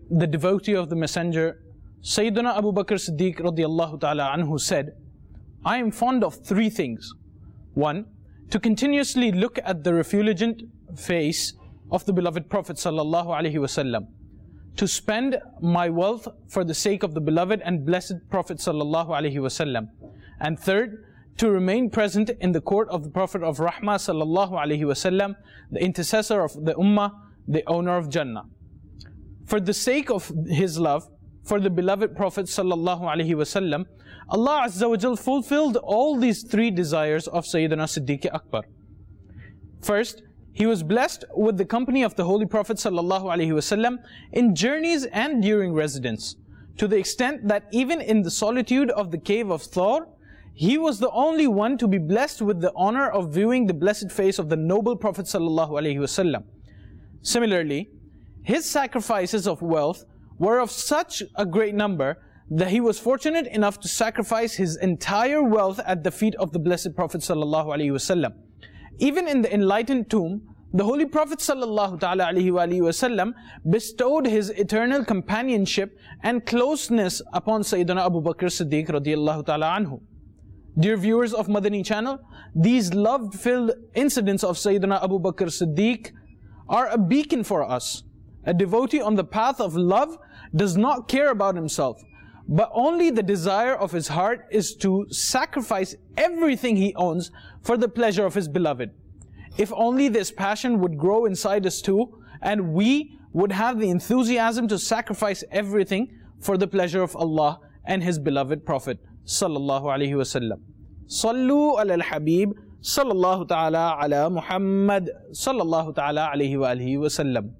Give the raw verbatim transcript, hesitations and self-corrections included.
the devotee of the Messenger, Sayyidina Abu Bakr Siddiq radiallahu ta'ala anhu said, I am fond of three things. One, to continuously look at the refulgent face of the beloved Prophet sallallahu alaihi wasallam, to spend my wealth for the sake of the beloved and blessed Prophet sallallahu alaihi wasallam, and third, to remain present in the court of the Prophet of Rahmah sallallahu alaihi wasallam, the intercessor of the Ummah, the owner of Jannah. For the sake of his love for the beloved Prophet sallallahu alaihi wasallam, Allah Azza wa Jal fulfilled all these three desires of Sayyidina Siddiq Akbar. First, he was blessed with the company of the Holy Prophet sallallahu alaihi wasallam in journeys and during residence, to the extent that even in the solitude of the cave of Thawr, he was the only one to be blessed with the honor of viewing the blessed face of the noble Prophet sallallahu alaihi wasallam. Similarly, his sacrifices of wealth were of such a great number that he was fortunate enough to sacrifice his entire wealth at the feet of the blessed Prophet sallallahu alaihi wasallam. Even in the enlightened tomb, the Holy Prophet sallallahu ta'ala alaihi wa alihi wasallam bestowed his eternal companionship and closeness upon Sayyidina Abu Bakr Siddiq radiallahu ta'ala anhu. Dear viewers of Madani channel, these love-filled incidents of Sayyidina Abu Bakr Siddiq are a beacon for us. A devotee on the path of love does not care about himself, but only the desire of his heart is to sacrifice everything he owns for the pleasure of his beloved. If only this passion would grow inside us too, and we would have the enthusiasm to sacrifice everything for the pleasure of Allah and His beloved Prophet sallallahu alaihi wasallam. Sallu ala al-Habib sallallahu ta'ala ala Muhammad sallallahu ta'ala alaihi wa alihi wasallam.